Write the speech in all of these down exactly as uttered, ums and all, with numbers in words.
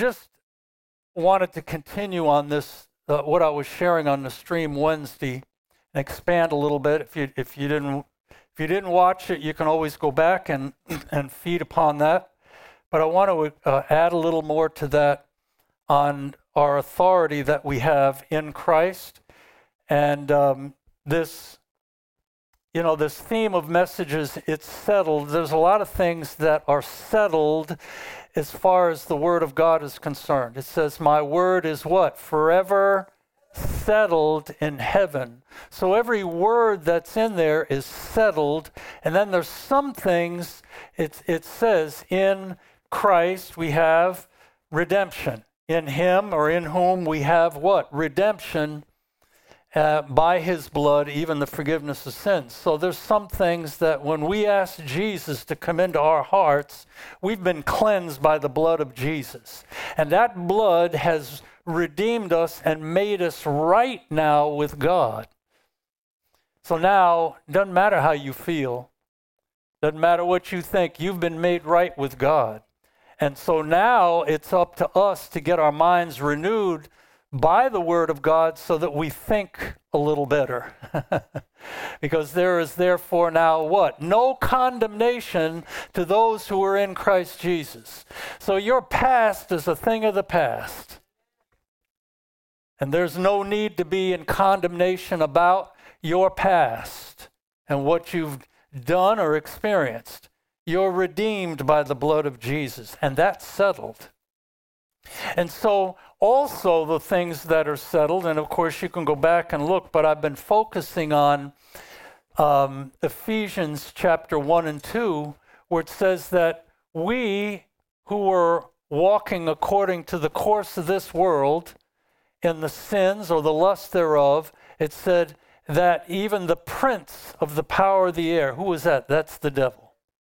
just wanted to continue on this, uh, what I was sharing on the stream Wednesday, and expand a little bit. If you if you didn't if you didn't watch it, you can always go back and and feed upon that. But I want to uh, add a little more to that on our authority that we have in Christ, and um, this. You know, this theme of messages, it's settled. There's a lot of things that are settled as far as the Word of God is concerned. It says, my word is what? Forever settled in heaven. So every word that's in there is settled. And then there's some things, it, it says, in Christ we have redemption. In Him or in whom we have what? Redemption. Uh, by His blood, even the forgiveness of sins. So there's some things that when we ask Jesus to come into our hearts, we've been cleansed by the blood of Jesus. And that blood has redeemed us and made us right now with God. So now, it doesn't matter how you feel. Doesn't matter what you think. You've been made right with God. And so now it's up to us to get our minds renewed by the Word of God so that we think a little better. Because there is therefore now what? No condemnation to those who are in Christ Jesus. So your past is a thing of the past. And there's no need to be in condemnation about your past and what you've done or experienced. You're redeemed by the blood of Jesus, and that's settled. And so also the things that are settled, and of course you can go back and look, but I've been focusing on um, Ephesians chapter one and two, where it says that we who were walking according to the course of this world in the sins or the lust thereof, it said that even the prince of the power of the air, who was that? That's the devil.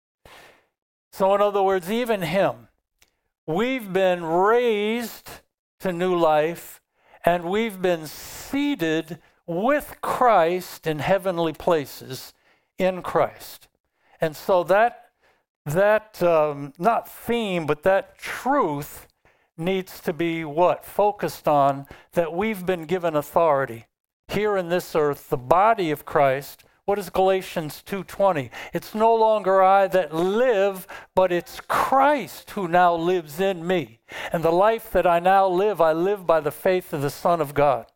So in other words, even him. We've been raised to new life, and we've been seated with Christ in heavenly places in Christ. And so that, that um, not theme, but that truth needs to be what? Focused on, that we've been given authority. Here in this earth, the body of Christ. What is Galatians two twenty? It's no longer I that live, but it's Christ who now lives in me. And the life that I now live, I live by the faith of the Son of God.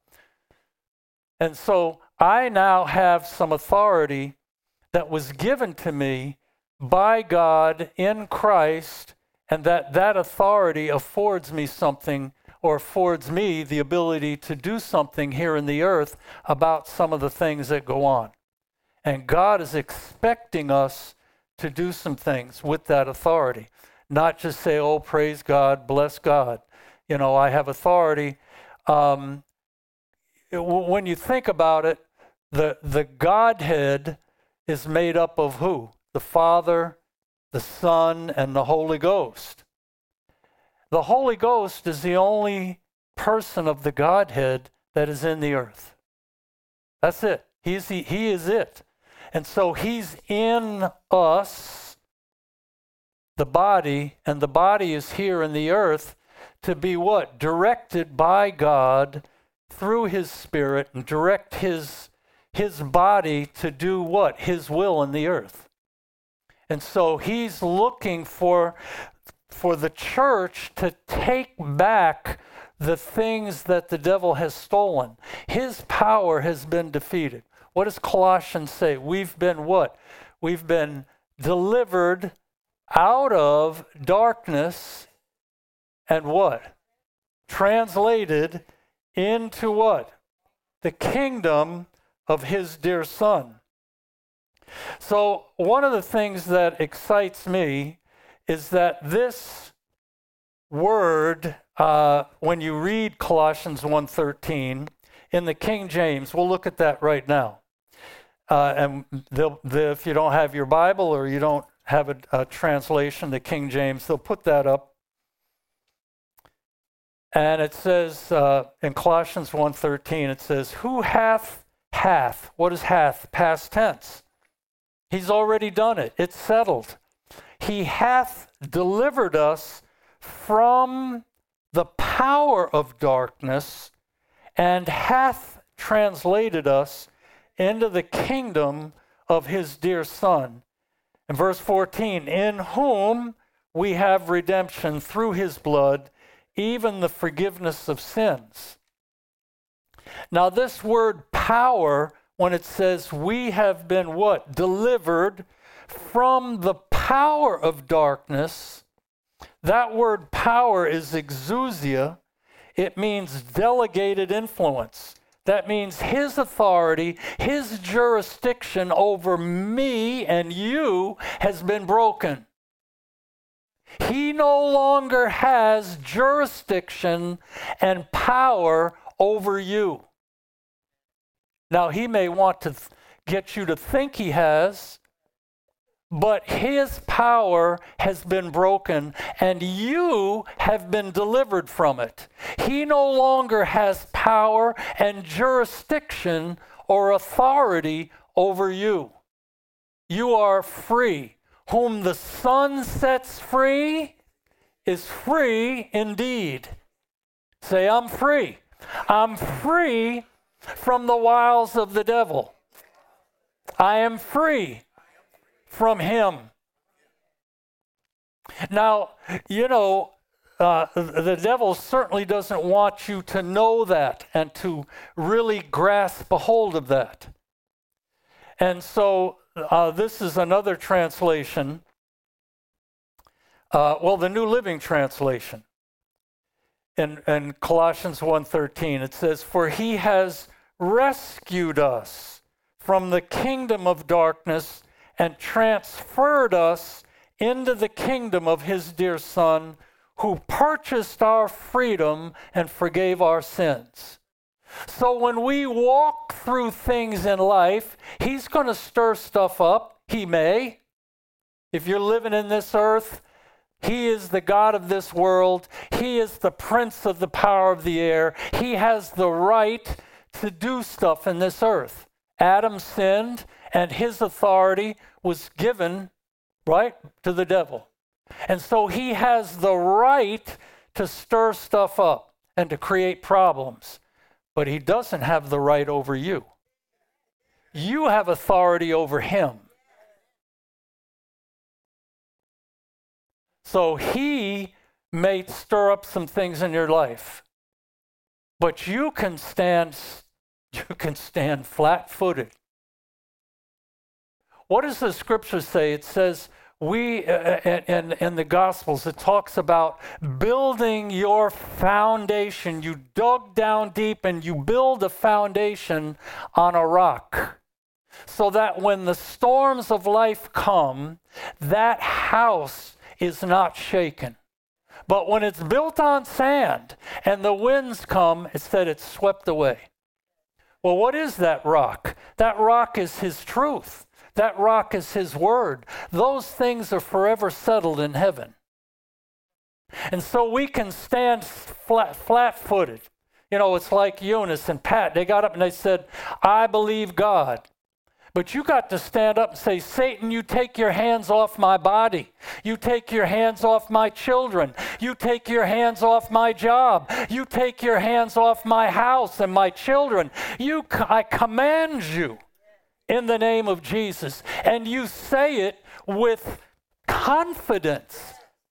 And so I now have some authority that was given to me by God in Christ, and that that authority affords me something, or affords me the ability to do something here in the earth about some of the things that go on. And God is expecting us to do some things with that authority. Not just say, oh, praise God, bless God. You know, I have authority. Um, it, when you think about it, the, the Godhead is made up of who? The Father, the Son, and the Holy Ghost. The Holy Ghost is the only person of the Godhead that is in the earth. That's it. He's the, he is it. And so he's in us, the body, and the body is here in the earth to be what? Directed by God through His Spirit, and direct his, his body to do what? His will in the earth. And so he's looking for, for the church to take back the things that the devil has stolen. His power has been defeated. What does Colossians say? We've been what? We've been delivered out of darkness and what? Translated into what? The kingdom of His dear Son. So one of the things that excites me is that this word, uh, when you read Colossians one thirteen, in the King James, we'll look at that right now. Uh, and they'll, they'll, if you don't have your Bible or you don't have a, a translation, the King James, they'll put that up. And it says uh, in Colossians one thirteen, it says, who hath, hath, what is hath? Past tense. He's already done it. It's settled. He hath delivered us from the power of darkness, and hath translated us into the kingdom of his dear Son. In verse fourteen, in whom we have redemption through his blood, even the forgiveness of sins. Now this word power, when it says we have been what? Delivered from the power of darkness, that word power is exousia. It means delegated influence. That means his authority, his jurisdiction over me and you has been broken. He no longer has jurisdiction and power over you. Now, he may want to th- get you to think he has, but his power has been broken and you have been delivered from it. He no longer has power and jurisdiction or authority over you. You are free. Whom the Son sets free is free indeed. Say, I'm free. I'm free from the wiles of the devil. I am free from him. Now, you know, uh, the devil certainly doesn't want you to know that and to really grasp a hold of that. And so uh, this is another translation. Uh, well, the New Living Translation. In, in Colossians one thirteen, it says, for he has rescued us from the kingdom of darkness and transferred us into the kingdom of his dear Son, who purchased our freedom and forgave our sins. So when we walk through things in life, he's going to stir stuff up. He may. If you're living in this earth, he is the God of this world. He is the prince of the power of the air. He has the right to do stuff in this earth. Adam sinned, and his authority was given, right, to the devil. And so he has the right to stir stuff up and to create problems. But he doesn't have the right over you. You have authority over him. So he may stir up some things in your life, but you can stand, you can stand flat-footed. What does the scripture say? It says, we, uh, in, in the Gospels, it talks about building your foundation. You dug down deep and you build a foundation on a rock, so that when the storms of life come, that house is not shaken. But when it's built on sand and the winds come, it said it's swept away. Well, what is that rock? That rock is his truth. That rock is his word. Those things are forever settled in heaven. And so we can stand flat, flat-footed. You know, it's like Eunice and Pat. They got up and they said, I believe God. But you got to stand up and say, Satan, you take your hands off my body. You take your hands off my children. You take your hands off my job. You take your hands off my house and my children. You, I command you in the name of Jesus. And you say it with confidence.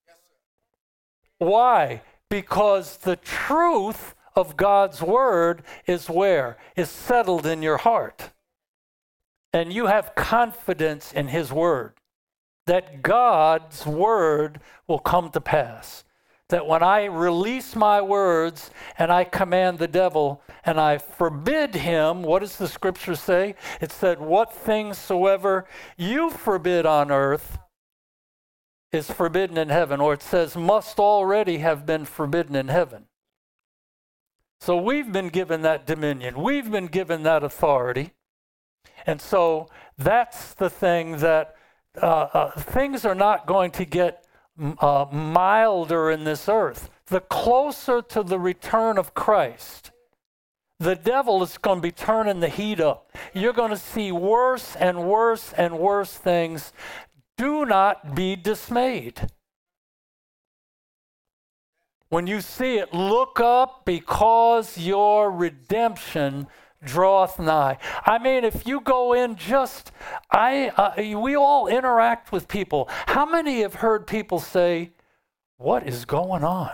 Why? Because the truth of God's word is where? Is settled in your heart. And you have confidence in his word, that God's word will come to pass. That when I release my words and I command the devil and I forbid him, what does the scripture say? It said, what things soever you forbid on earth is forbidden in heaven. Or it says, must already have been forbidden in heaven. So we've been given that dominion. We've been given that authority. And so that's the thing that uh, uh, things are not going to get uh, milder in this earth. The closer to the return of Christ, the devil is going to be turning the heat up. You're going to see worse and worse and worse things. Do not be dismayed. When you see it, look up, because your redemption draweth nigh. I mean, if you go in just, I, uh, we all interact with people. How many have heard people say, what is going on?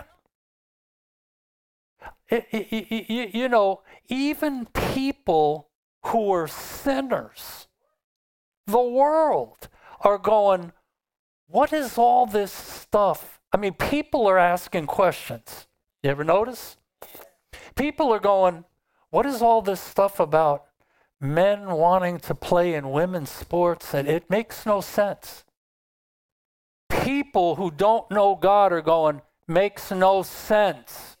It, it, it, you know, even people who are sinners, the world, are going, what is all this stuff? I mean, people are asking questions. You ever notice? People are going, what is all this stuff about men wanting to play in women's sports? And it makes no sense. People who don't know God are going, makes no sense.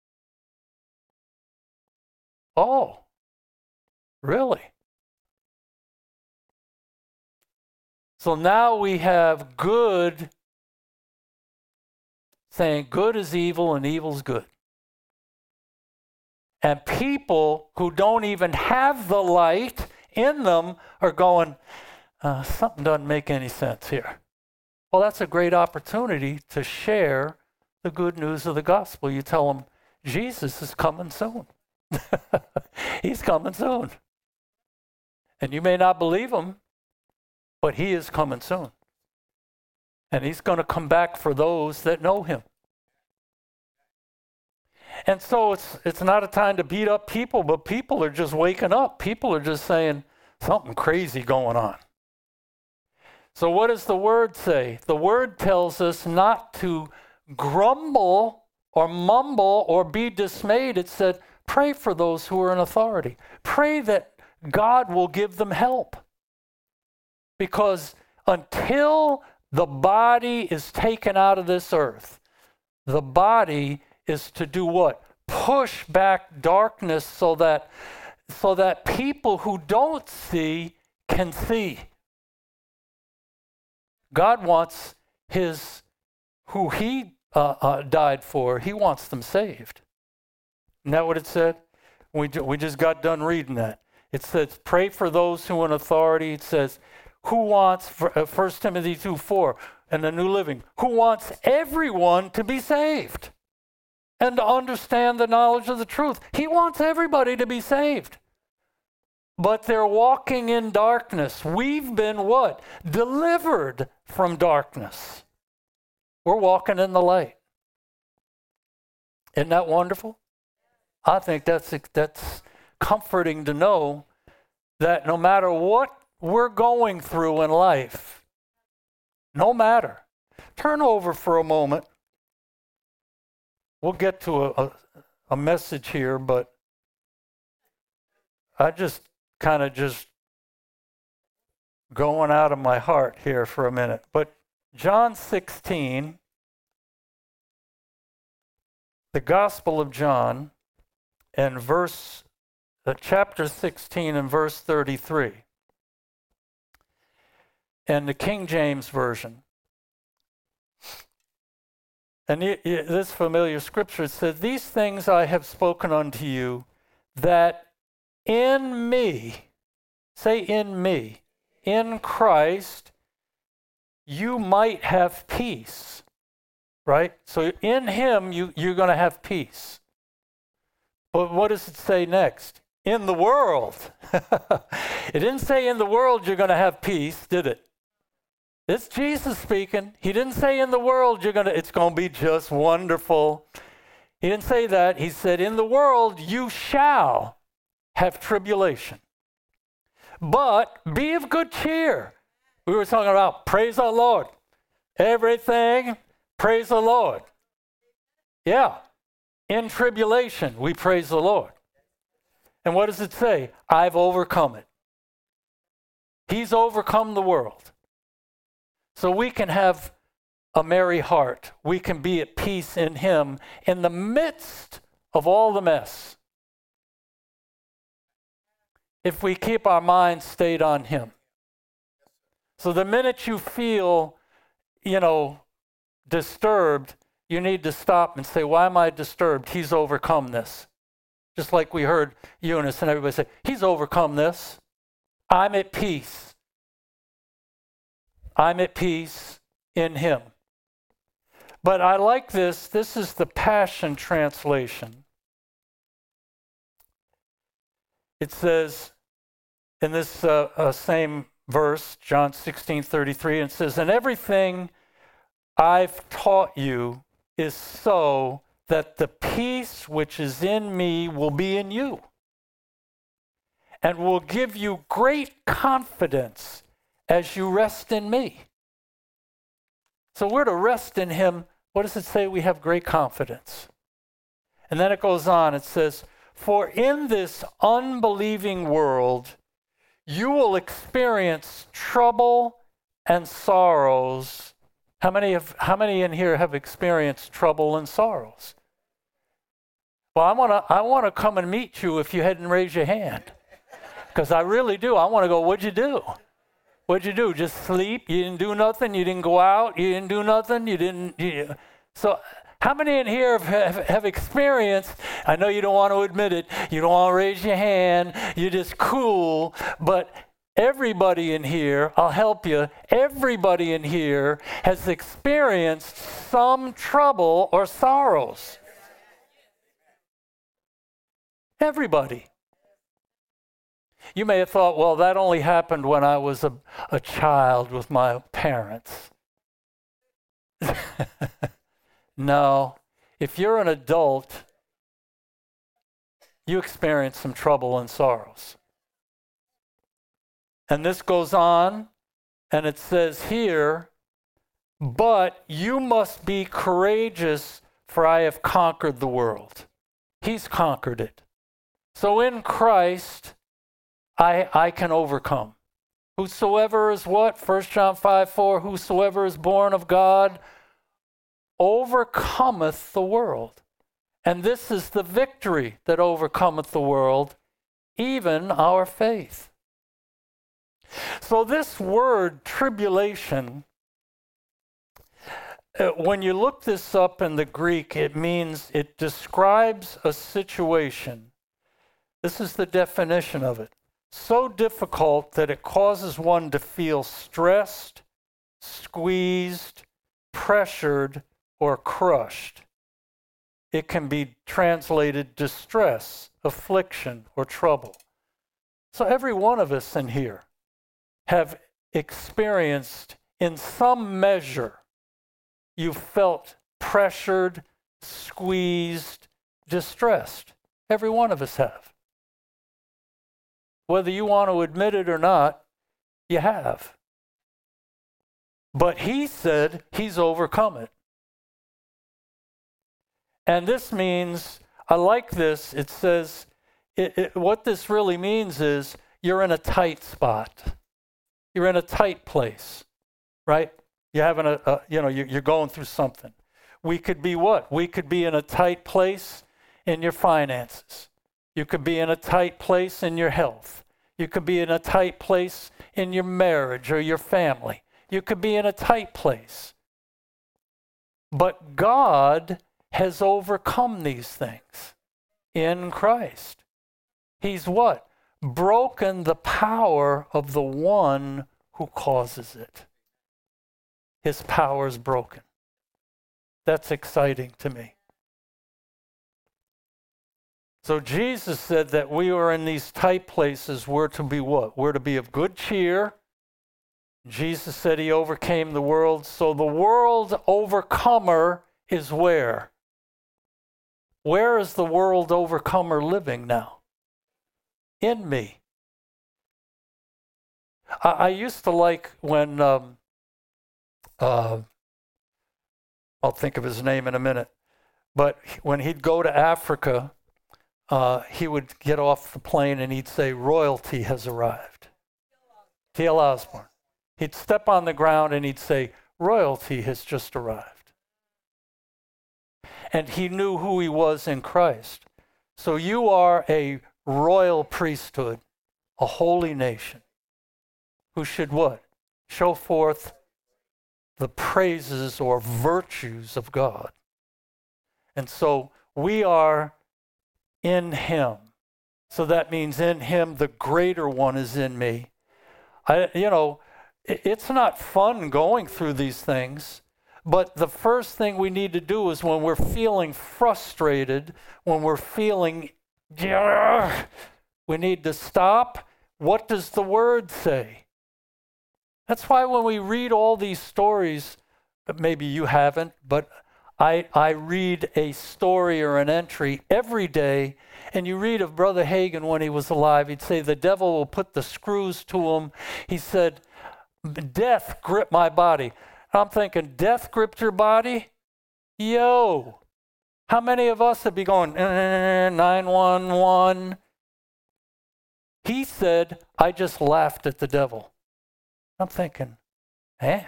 Oh, really? So now we have good saying good is evil and evil's good. And people who don't even have the light in them are going, uh, something doesn't make any sense here. Well, that's a great opportunity to share the good news of the gospel. You tell them, Jesus is coming soon. He's coming soon. And you may not believe him, but he is coming soon. And he's going to come back for those that know him. And so it's it's not a time to beat up people, but people are just waking up. People are just saying, something crazy going on. So what does the word say? The word tells us not to grumble or mumble or be dismayed. It said, pray for those who are in authority. Pray that God will give them help. Because until the body is taken out of this earth, the body is to do what? Push back darkness so that, so that people who don't see can see. God wants his, who he uh, uh, died for, he wants them saved. Isn't that what it said? We, ju- we just got done reading that. It says, pray for those who are in authority. It says, who wants, for, uh, First Timothy two four, in the New Living, who wants everyone to be saved and to understand the knowledge of the truth. He wants everybody to be saved. But they're walking in darkness. We've been what? Delivered from darkness. We're walking in the light. Isn't that wonderful? I think that's that's comforting to know that no matter what we're going through in life, no matter. Turn over for a moment. We'll get to a, a, a message here, but I just kind of just going out of my heart here for a minute. But John sixteen, the Gospel of John, and verse, uh, chapter sixteen and verse thirty-three. And the King James Version. And it, it, this familiar scripture says, these things I have spoken unto you, that in me, say in me, in Christ, you might have peace, right? So in him, you, you're going to have peace. But what does it say next? In the world. It didn't say in the world you're going to have peace, did it? It's Jesus speaking. He didn't say in the world you're gonna, it's going to be just wonderful. He didn't say that. He said, in the world you shall have tribulation. But be of good cheer. We were talking about praise the Lord. Everything, praise the Lord. Yeah. In tribulation, we praise the Lord. And what does it say? I've overcome it. He's overcome the world. So we can have a merry heart. We can be at peace in him in the midst of all the mess. If we keep our minds stayed on him. So the minute you feel, you know, disturbed, you need to stop and say, why am I disturbed? He's overcome this. Just like we heard Eunice and everybody say, he's overcome this. I'm at peace. I'm at peace in him. But I like this. This is the Passion Translation. It says in this uh, uh, same verse, John sixteen thirty-three, it says, "And everything I've taught you is so that the peace which is in me will be in you, and will give you great confidence as you rest in me." So we're to rest in him. What does it say? We have great confidence. And then it goes on, it says, "For in this unbelieving world, you will experience trouble and sorrows." How many of how many in here have experienced trouble and sorrows? Well, I want to I want to come and meet you if you hadn't raised your hand, because I really do. I want to go. What'd you do? What'd you do? Just sleep? You didn't do nothing? You didn't go out? You didn't do nothing? You didn't? You, so, how many in here have, have, have experienced? I know you don't want to admit it. You don't want to raise your hand. You're just cool, but everybody in here, I'll help you, everybody in here has experienced some trouble or sorrows. Everybody. You may have thought, well, that only happened when I was a, a child with my parents. No. If you're an adult, you experience some trouble and sorrows. And this goes on, and it says here, "But you must be courageous, for I have conquered the world." He's conquered it. So in Christ, I, I can overcome. Whosoever is what? First John five four, "Whosoever is born of God overcometh the world. And this is the victory that overcometh the world, even our faith." So this word tribulation, uh, when you look this up in the Greek, it means, it describes a situation. This is the definition of it. So difficult that it causes one to feel stressed, squeezed, pressured, or crushed. It can be translated distress, affliction, or trouble. So every one of us in here have experienced, in some measure, you felt pressured, squeezed, distressed. Every one of us have. Whether you want to admit it or not, you have. But he said he's overcome it. And this means, I like this, it says, it, it, what this really means is you're in a tight spot. You're in a tight place, right? You're having a, a you know, you're, you're going through something. We could be what? We could be in a tight place in your finances. You could be in a tight place in your health. You could be in a tight place in your marriage or your family. You could be in a tight place. But God has overcome these things in Christ. He's what? Broken the power of the one who causes it. His power is broken. That's exciting to me. So Jesus said that we are in these tight places. We're to be what? We're to be of good cheer. Jesus said he overcame the world. So the world overcomer is where? Where is the world overcomer living now? In me. I, I used to like when, um, uh, I'll think of his name in a minute, but when he'd go to Africa, uh, he would get off the plane and he'd say, "Royalty has arrived." T L Osborne. He'd step on the ground and he'd say, "Royalty has just arrived." And he knew who he was in Christ. So you are a royal priesthood, a holy nation, who should what? Show forth the praises or virtues of God. And so we are in him. So that means in him, the greater one is in me. I, you know, it's not fun going through these things, But the first thing we need to do is when we're feeling frustrated, when we're feeling, we need to stop. What does the Word say? That's why when we read all these stories, maybe you haven't, but I, I read a story or an entry every day, and you read of Brother Hagin when he was alive. He'd say, the devil will put the screws to him. He said, death gripped my body. I'm thinking, death gripped your body? Yo, how many of us would be going, nine one one? He said, I just laughed at the devil. I'm thinking, man,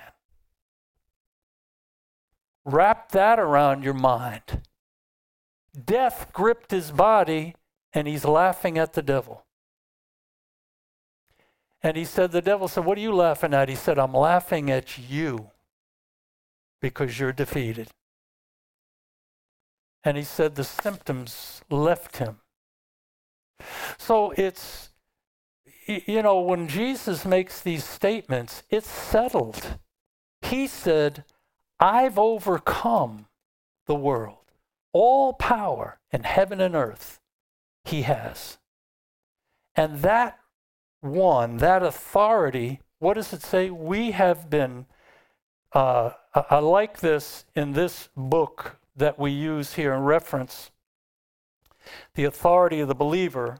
wrap that around your mind. Death gripped his body, and he's laughing at the devil. And he said, the devil said, what are you laughing at? He said, I'm laughing at you because you're defeated. And he said the symptoms left him. So it's, you know, when Jesus makes these statements, it's settled. He said, I've overcome the world. All power in heaven and earth, he has. And that one, that authority, what does it say? We have been, uh, I, I like this in this book that we use here in reference, The Authority of the Believer.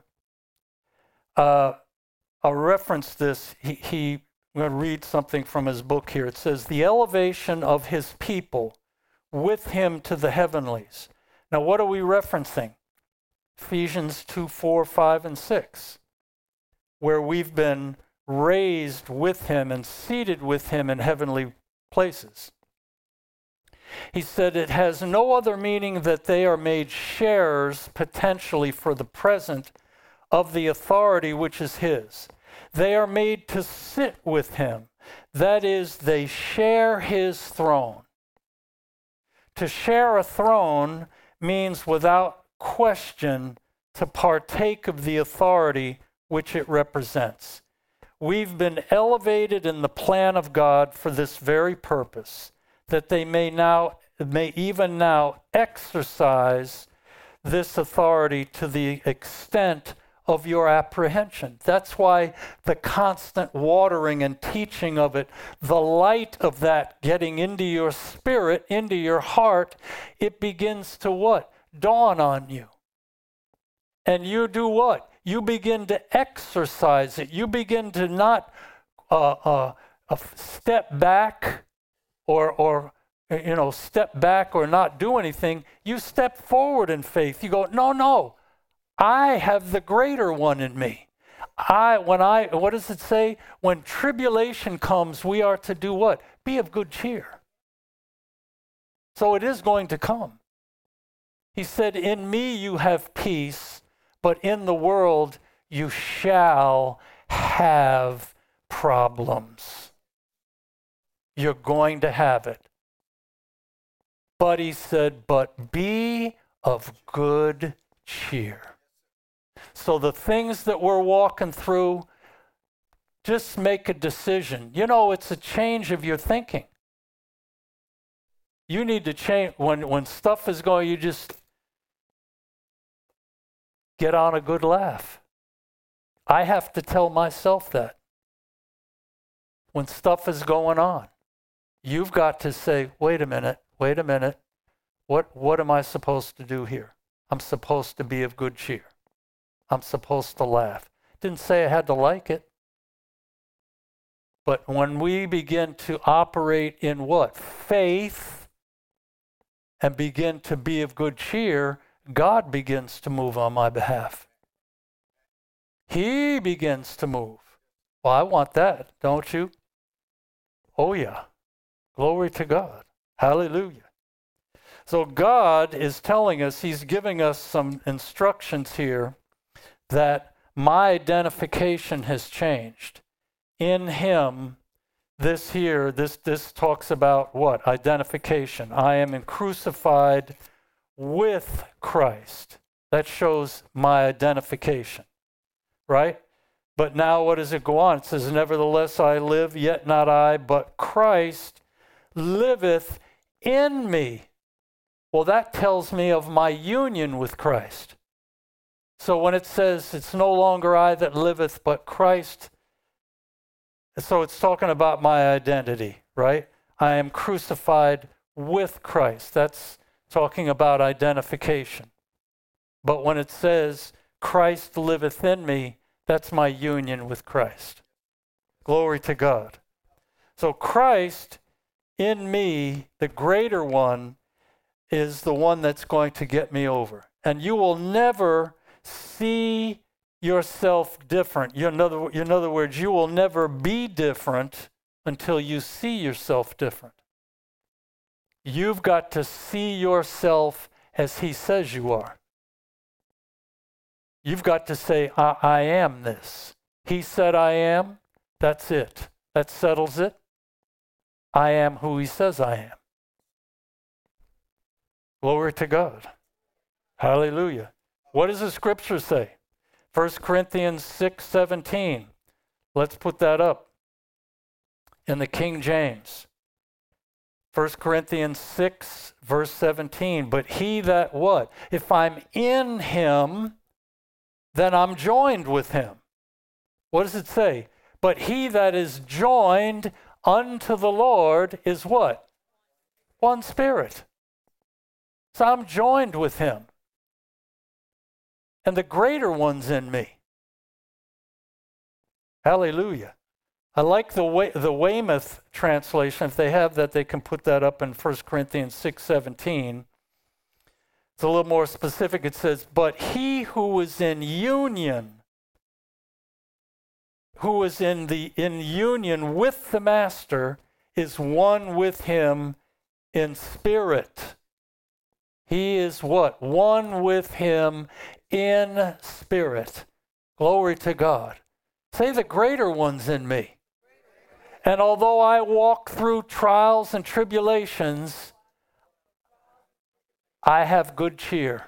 Uh, I'll reference this. He, he, I'm going to read something from his book here. It says, the elevation of his people with him to the heavenlies. Now, what are we referencing? Ephesians two, four, five, and six, where we've been raised with him and seated with him in heavenly places. He said it has no other meaning that they are made sharers potentially for the present of the authority which is his. They are made to sit with him. That is, they share his throne. To share a throne means without question to partake of the authority which it represents. We've been elevated in the plan of God for this very purpose, that they may now, may even now exercise this authority to the extent of your apprehension. That's why the constant watering and teaching of it, the light of that getting into your spirit, into your heart, it begins to what? Dawn on you. And you do what? You begin to exercise it. You begin to not uh, uh, uh, step back or, or, you know, step back or not do anything. You step forward in faith. You go, no, no. I have the greater one in me. I, when I, what does it say? When tribulation comes, we are to do what? Be of good cheer. So it is going to come. He said, in me you have peace, but in the world you shall have problems. You're going to have it. But he said, but be of good cheer. So the things that we're walking through, just make a decision. You know, it's a change of your thinking. You need to change. When, when stuff is going, you just get on a good laugh. I have to tell myself that. When stuff is going on, you've got to say, wait a minute, wait a minute. What, what am I supposed to do here? I'm supposed to be of good cheer. I'm supposed to laugh. Didn't say I had to like it. But when we begin to operate in what? Faith, and begin to be of good cheer, God begins to move on my behalf. He begins to move. Well, I want that, don't you? Oh, yeah. Glory to God. Hallelujah. So God is telling us, he's giving us some instructions here that my identification has changed. In him, this here, this, this talks about what? Identification. I am crucified with Christ. That shows my identification, right? But now what does it go on? It says, nevertheless I live, yet not I, but Christ liveth in me. Well, that tells me of my union with Christ. So when it says it's no longer I that liveth, but Christ, so it's talking about my identity, right? I am crucified with Christ. That's talking about identification. But when it says Christ liveth in me, that's my union with Christ. Glory to God. So Christ in me, the greater one, is the one that's going to get me over. And you will never see yourself different. In other, in other words, you will never be different until you see yourself different. You've got to see yourself as he says you are. You've got to say, I, I am this. He said I am. That's it. That settles it. I am who he says I am. Glory to God. Hallelujah. What does the scripture say? First Corinthians six seventeen. Let's put that up in the King James. First Corinthians six, verse seventeen. But he that what? If I'm in him, then I'm joined with him. What does it say? But he that is joined unto the Lord is what? One spirit. So I'm joined with him. And the greater one's in me. Hallelujah. I like the way, the Weymouth translation. If they have that, they can put that up in First Corinthians six seventeen. It's a little more specific. It says, but he who is in union, who is in the in union with the master, is one with him in spirit. He is what? One with him in spirit. Glory to God. Say the greater one's in me. And although I walk through trials and tribulations, I have good cheer.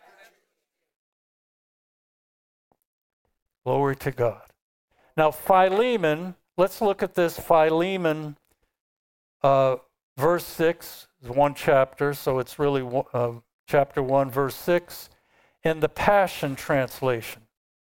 Glory to God. Now, Philemon, let's look at this. Philemon, uh, verse six, is one chapter, so it's really uh, chapter one, verse six, in the Passion Translation.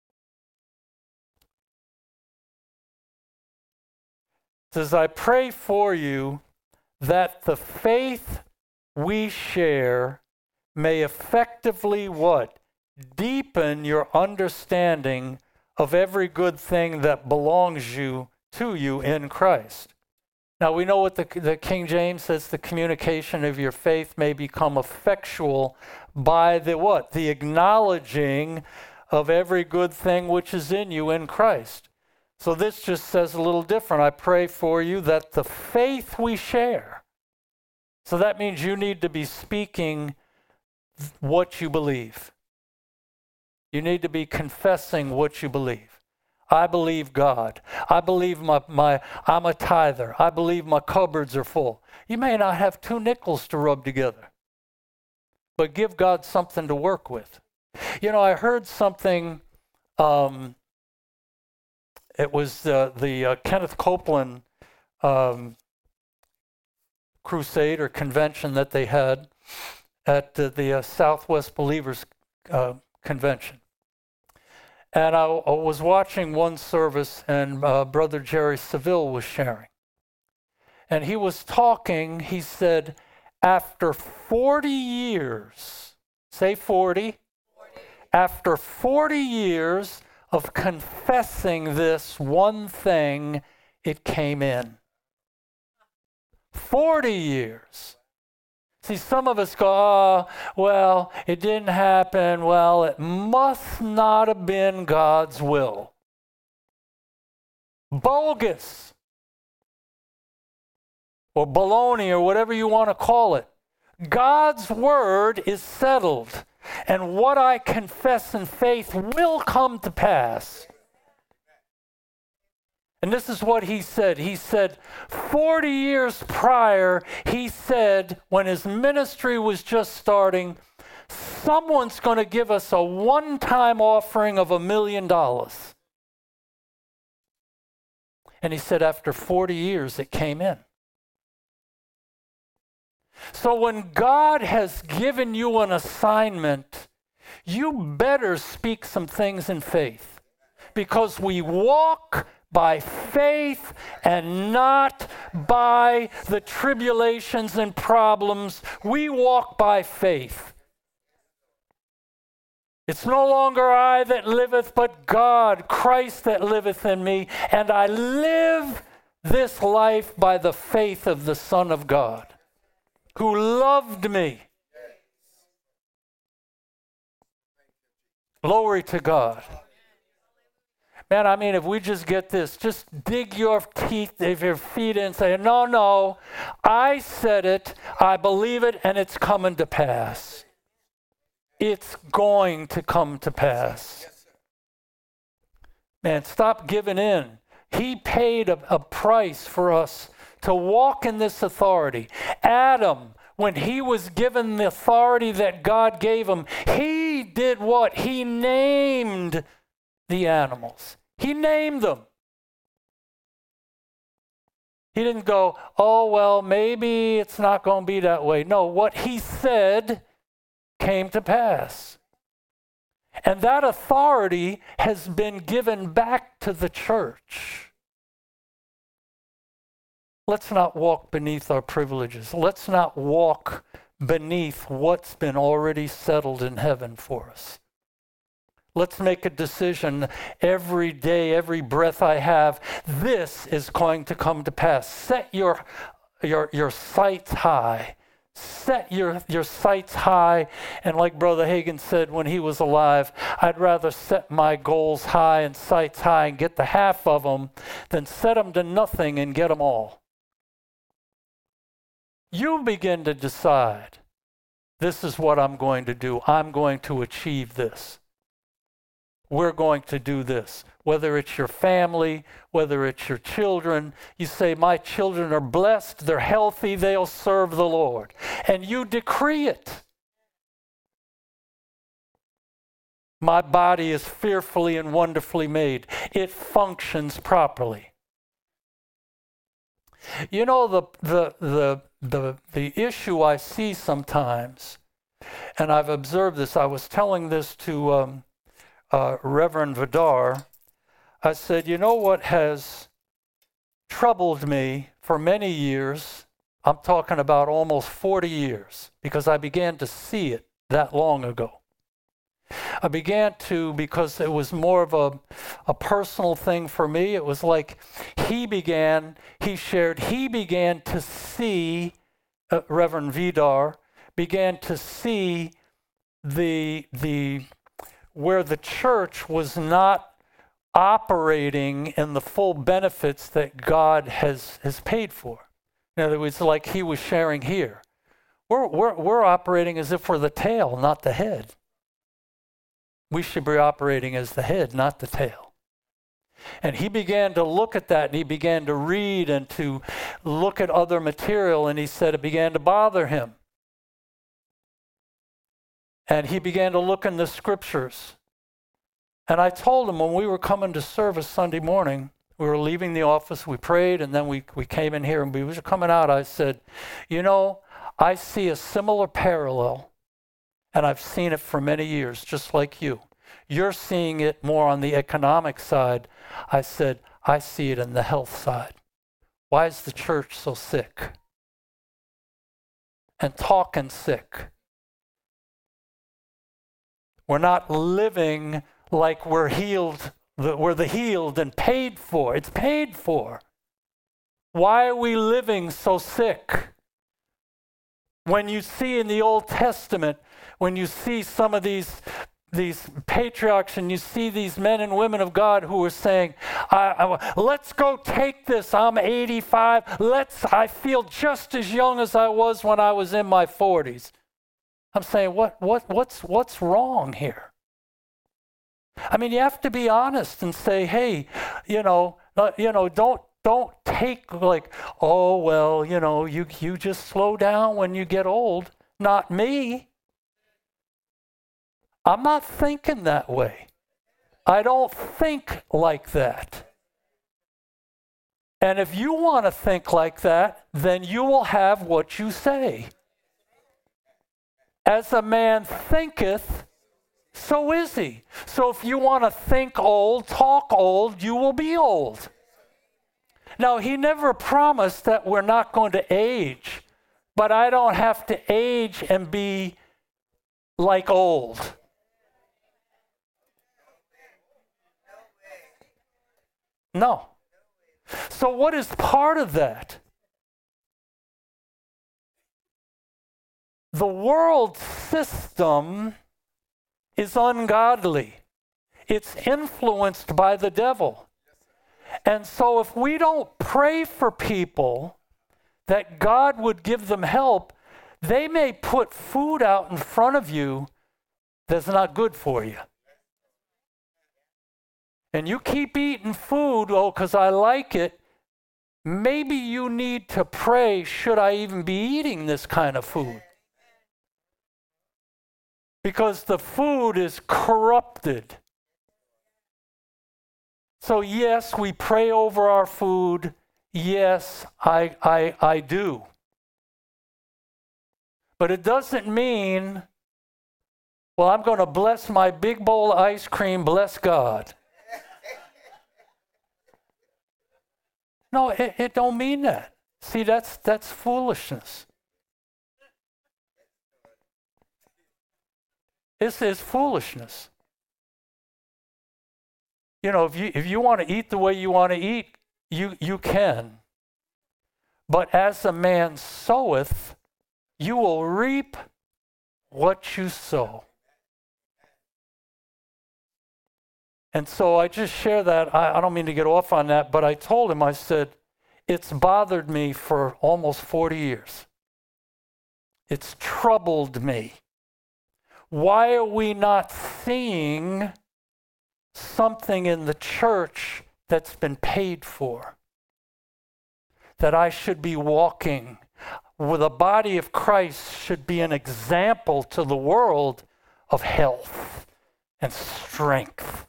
It says, I pray for you that the faith we share may effectively what? Deepen your understanding of every good thing that belongs you to you in Christ. Now we know what the, the King James says, the communication of your faith may become effectual by the what? The acknowledging of every good thing which is in you in Christ. So this just says a little different. I pray for you that the faith we share. So that means you need to be speaking what you believe. You need to be confessing what you believe. I believe God. I believe my, my I'm a tither. I believe my cupboards are full. You may not have two nickels to rub together, but give God something to work with. You know, I heard something, um, it was uh, the uh, Kenneth Copeland um, crusade or convention that they had at uh, the uh, Southwest Believers uh, Convention. And I, I was watching one service, and uh, Brother Jerry Seville was sharing. And he was talking, he said, after forty years, say forty, forty. After forty years of confessing this one thing, it came in. forty years. See, some of us go, oh, well, it didn't happen. Well, it must not have been God's will. Bogus. Or baloney, or whatever you want to call it. God's word is settled. And what I confess in faith will come to pass. And this is what he said. He said, forty years prior, he said, when his ministry was just starting, someone's going to give us a one-time offering of a million dollars. And he said, after forty years, it came in. So when God has given you an assignment, you better speak some things in faith, because we walk by faith and not by the tribulations and problems. We walk by faith. It's no longer I that liveth, but God, Christ that liveth in me, and I live this life by the faith of the Son of God, who loved me. Glory to God. Man, I mean, if we just get this, just dig your teeth, if your feet in and say, no, no, I said it, I believe it, and it's coming to pass. It's going to come to pass. Man, stop giving in. He paid a, a price for us to walk in this authority. Adam, when he was given the authority that God gave him, he did what? He named the animals. He named them. He didn't go, oh, well, maybe it's not going to be that way. No, what he said came to pass. And that authority has been given back to the church. Let's not walk beneath our privileges. Let's not walk beneath what's been already settled in heaven for us. Let's make a decision every day, every breath I have. This is going to come to pass. Set your, your, your sights high. Set your, your sights high. And like Brother Hagin said when he was alive, I'd rather set my goals high and sights high and get the half of them than set them to nothing and get them all. You begin to decide, this is what I'm going to do. I'm going to achieve this. We're going to do this. Whether it's your family, whether it's your children, you say, my children are blessed, they're healthy, they'll serve the Lord. And you decree it. My body is fearfully and wonderfully made. It functions properly. You know, the the the the the issue I see sometimes, and I've observed this, I was telling this to um, Uh, Reverend Vidar, I said, you know what has troubled me for many years? I'm talking about almost forty years, because I began to see it that long ago. I began to, because it was more of a, a personal thing for me. It was like he began, he shared, he began to see, uh, Reverend Vidar began to see the the where the church was not operating in the full benefits that God has, has paid for. In other words, like he was sharing here. We're, we're, we're operating as if we're the tail, not the head. We should be operating as the head, not the tail. And he began to look at that, and he began to read and to look at other material, and he said it began to bother him. And he began to look in the scriptures. And I told him when we were coming to service Sunday morning, we were leaving the office, we prayed, and then we, we came in here and we were coming out. I said, you know, I see a similar parallel, and I've seen it for many years, just like you. You're seeing it more on the economic side. I said, I see it in the health side. Why is the church so sick? And talking sick. We're not living like we're healed, we're the healed and paid for. It's paid for. Why are we living so sick? When you see in the Old Testament, when you see some of these these patriarchs and you see these men and women of God who are saying, I, I, let's go take this, I'm eighty-five, let's, I feel just as young as I was when I was in my forties. I'm saying, what, what, what's, what's wrong here? I mean, you have to be honest and say, hey, you know, uh, you know, don't, don't take like, oh, well, you know, you, you just slow down when you get old. Not me. I'm not thinking that way. I don't think like that. And if you want to think like that, then you will have what you say. As a man thinketh, so is he. So if you want to think old, talk old, you will be old. Now, he never promised that we're not going to age, but I don't have to age and be like old. No. So what is part of that? The world system is ungodly. It's influenced by the devil. And so if we don't pray for people that God would give them help, they may put food out in front of you that's not good for you. And you keep eating food, oh, because I like it. Maybe you need to pray, should I even be eating this kind of food? Because the food is corrupted. So yes, we pray over our food. Yes, I, I, I do. But it doesn't mean, well, I'm going to bless my big bowl of ice cream, bless God. No, it, it don't mean that. See, that's that's foolishness. This is foolishness. You know, if you if you want to eat the way you want to eat, you you can. But as a man soweth, you will reap what you sow. And so I just share that. I, I don't mean to get off on that, but I told him, I said, it's bothered me for almost forty years. It's troubled me. Why are we not seeing something in the church that's been paid for? That I should be walking with the body of Christ should be an example to the world of health and strength.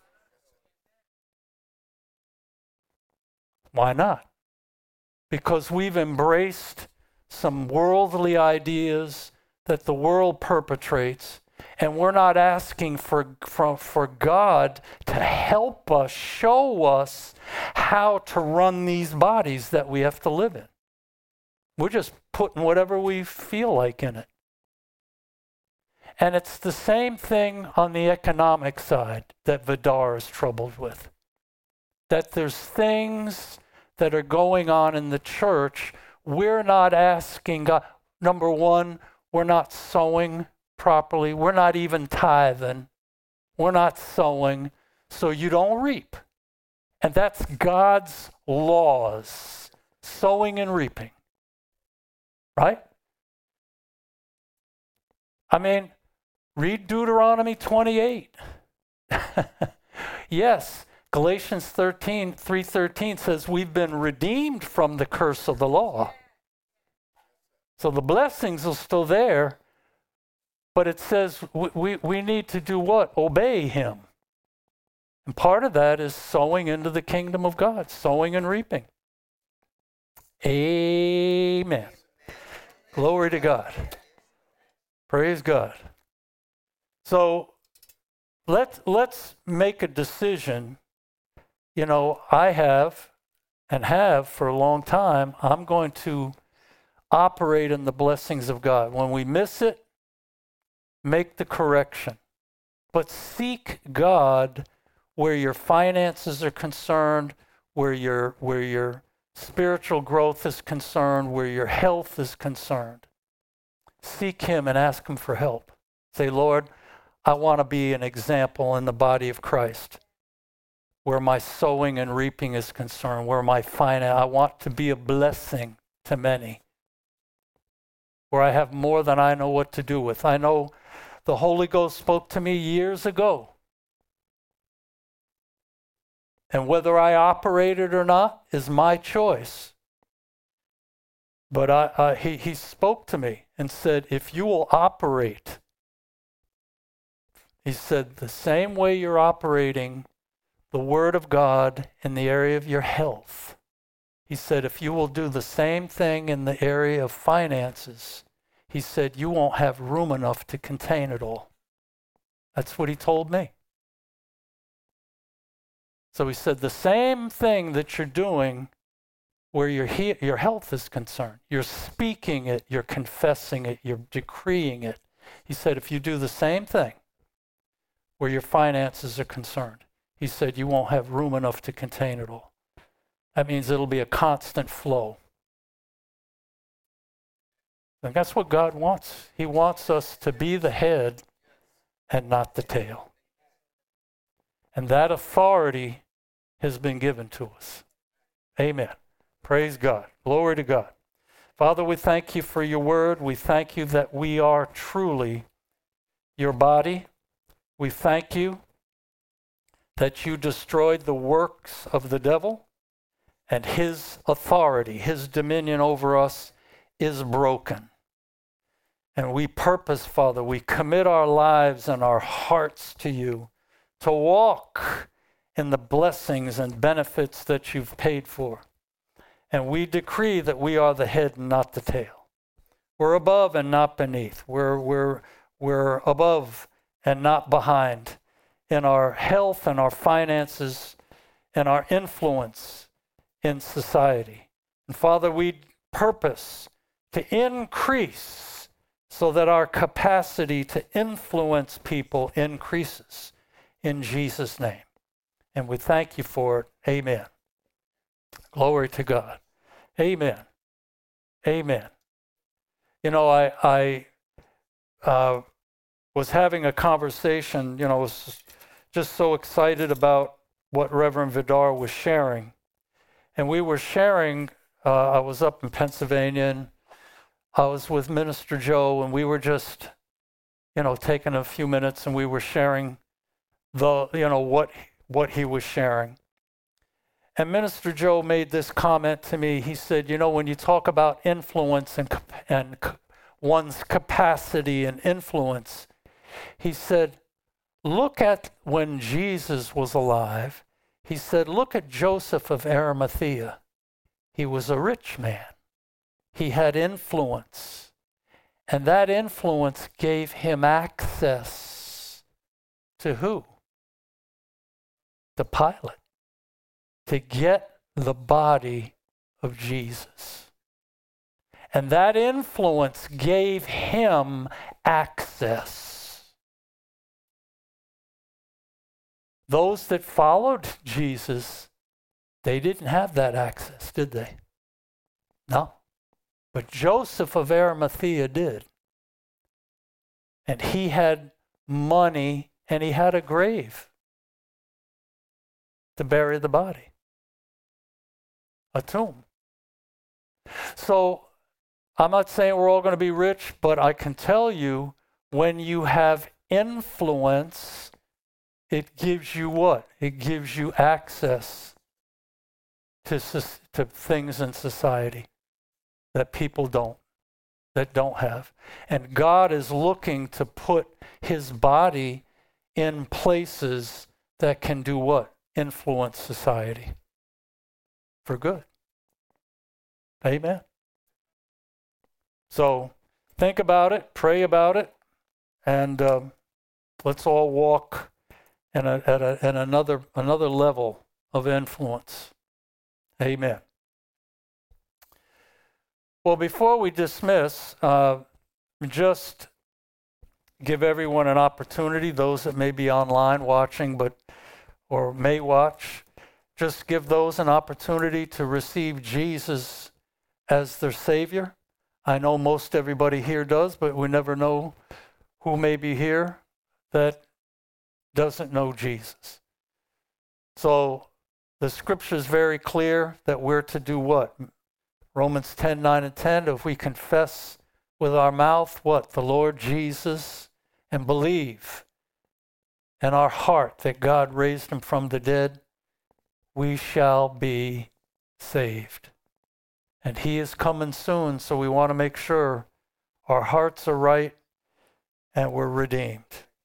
Why not? Because we've embraced some worldly ideas that the world perpetrates, and we're not asking for, for, for God to help us, show us how to run these bodies that we have to live in. We're just putting whatever we feel like in it. And it's the same thing on the economic side that Vidar is troubled with. That there's things that are going on in the church, we're not asking God. Number one, we're not sowing properly. We're not even tithing. We're not sowing, so you don't reap. And that's God's laws, sowing and reaping. Right? I mean, read Deuteronomy twenty-eight. Yes. Galatians thirteen, three thirteen says we've been redeemed from the curse of the law. So the blessings are still there, but it says we, we, we need to do what? Obey him. And part of that is sowing into the kingdom of God, sowing and reaping. Amen. Glory to God. Praise God. So let's, let's make a decision. You know, I have and have for a long time, I'm going to operate in the blessings of God. When we miss it, make the correction. But seek God where your finances are concerned, where your, where your spiritual growth is concerned, where your health is concerned. Seek him and ask him for help. Say, Lord, I want to be an example in the body of Christ. Where my sowing and reaping is concerned, where my finance, I want to be a blessing to many. Where I have more than I know what to do with. I know the Holy Ghost spoke to me years ago. And whether I operate it or not is my choice. But I, uh, he, he spoke to me and said, if you will operate, he said, the same way you're operating the Word of God in the area of your health. He said, if you will do the same thing in the area of finances, He said, you won't have room enough to contain it all. That's what he told me. So he said, the same thing that you're doing where your, he- your health is concerned, you're speaking it, you're confessing it, you're decreeing it. He said, if you do the same thing where your finances are concerned, he said, you won't have room enough to contain it all. That means it'll be a constant flow. And that's what God wants. He wants us to be the head and not the tail. And that authority has been given to us. Amen. Praise God. Glory to God. Father, we thank you for your word. We thank you that we are truly your body. We thank you that you destroyed the works of the devil, and his authority, his dominion over us is broken. And we purpose, Father, we commit our lives and our hearts to you to walk in the blessings and benefits that you've paid for. And we decree that we are the head and not the tail. We're above and not beneath. We're, we're, we're above and not behind in our health and our finances and our influence in society. And Father, we purpose to increase so that our capacity to influence people increases in Jesus' name. And we thank you for it. Amen. Glory to God. Amen. Amen. You know, I, I uh, was having a conversation, you know, was just so excited about what Reverend Vidar was sharing. And we were sharing, uh, I was up in Pennsylvania, and I was with Minister Joe, and we were just, you know, taking a few minutes, and we were sharing the, you know, what what he was sharing. And Minister Joe made this comment to me. He said, you know, when you talk about influence and, and one's capacity and influence, he said, look at when Jesus was alive. He said, look at Joseph of Arimathea. He was a rich man. He had influence. And that influence gave him access to who? To Pilate. To get the body of Jesus. And that influence gave him access. Those that followed Jesus, they didn't have that access, did they? No. But Joseph of Arimathea did. And he had money and he had a grave to bury the body. A tomb. So I'm not saying we're all going to be rich, but I can tell you when you have influence, it gives you what? It gives you access to, to things in society that people don't, that don't have. And God is looking to put his body in places that can do what? Influence society for good. Amen. So think about it, pray about it, and um, let's all walk in, a, at, a, at another, another level of influence. Amen. Well, before we dismiss, uh, just give everyone an opportunity, those that may be online watching but or may watch, just give those an opportunity to receive Jesus as their Savior. I know most everybody here does, but we never know who may be here that doesn't know Jesus. So the scripture is very clear that we're to do what? Romans ten, nine, and ten, if we confess with our mouth what? The Lord Jesus, and believe in our heart that God raised him from the dead, we shall be saved. And he is coming soon, so we want to make sure our hearts are right and we're redeemed.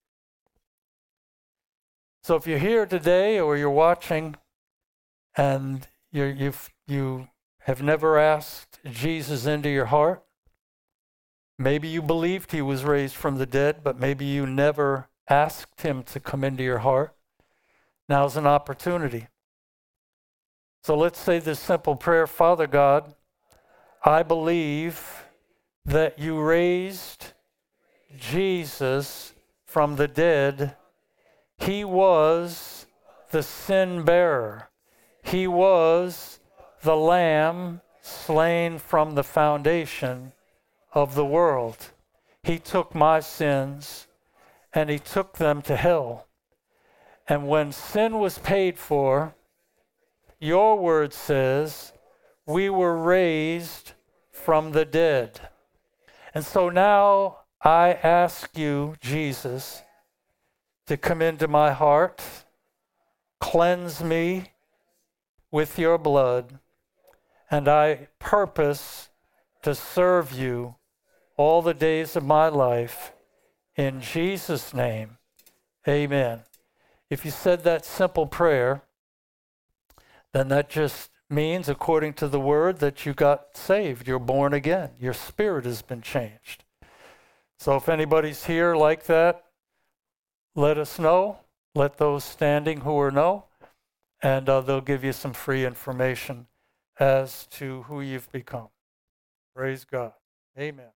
So if you're here today or you're watching and you're, you've, you have never asked Jesus into your heart, Maybe you believed he was raised from the dead, but maybe you never asked him to come into your heart. Now's an opportunity. So let's say this simple prayer. Father God, I believe that you raised Jesus from the dead. He was the sin bearer. He was the lamb slain from the foundation of the world. He took my sins and he took them to hell. And when sin was paid for, your word says, we were raised from the dead. And so now I ask you, Jesus, to come into my heart, cleanse me with your blood, and I purpose to serve you all the days of my life. In Jesus' name, amen. If you said that simple prayer, then that just means, according to the word, that you got saved. You're born again. Your spirit has been changed. So if anybody's here like that, let us know. Let those standing who are know. And uh, they'll give you some free information as to who you've become. Praise God. Amen.